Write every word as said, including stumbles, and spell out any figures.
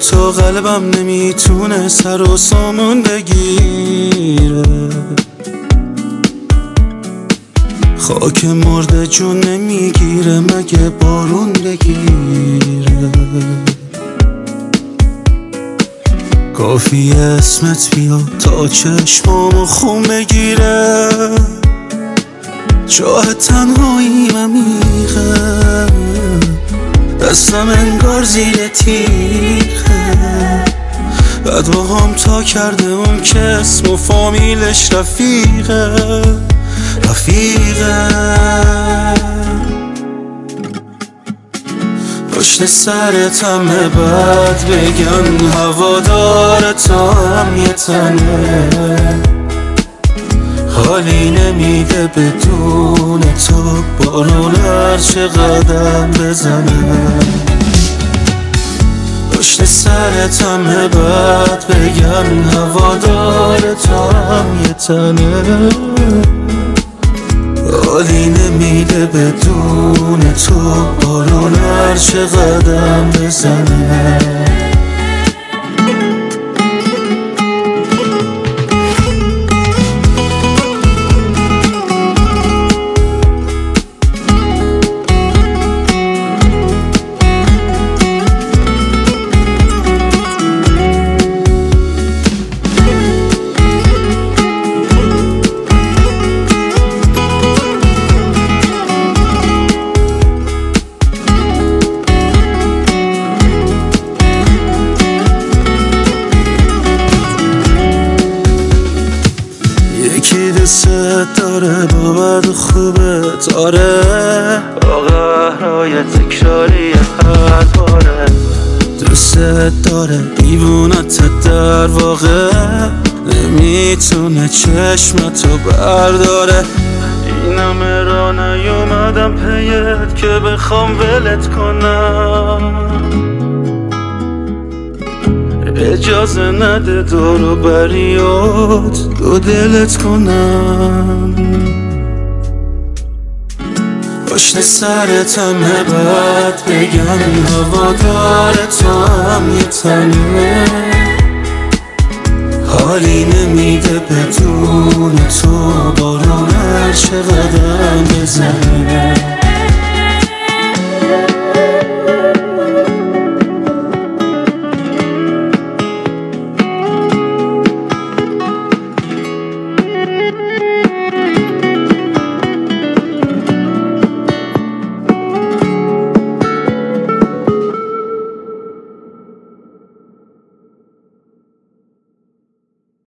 تو قلبم نمیتونه سر و سامون بگیره، خاک مرده جون نمیگیره مگه بارون بگیره. کافی اسمت بیا تا چشمامو خون بگیره، چاه تنهایی عمیقه، دستم انگار زیر تیغه، بعد با هم تا کرده اون که اسم و فامیلش رفیقه رفیقه. پشت سرتم بعد بگن هوادار تو هم یه تنه، حالی نمیده بدون تو بارون هرچه قدم بزنه. پشت سرتم بعد بگن هوادار تو هم یه تنه، حالی نمیده بدون تو بارون هرچه قدم بزنه. یکی دوست داره با بد خوبه داره، با قهرهای تکراری حد باره، دوست داره دیوونت در واقع، نمیتونه چشمتو برداره. این همه را نیومدم پیت که بخوام ولت کنم، اجازه نده دورو بریات دو دلت کنم. پشت سرتم بعد بگن هوادار تو هم یه تنه، حالی نمیده بدون تو بارون هرچه قدم بزنه.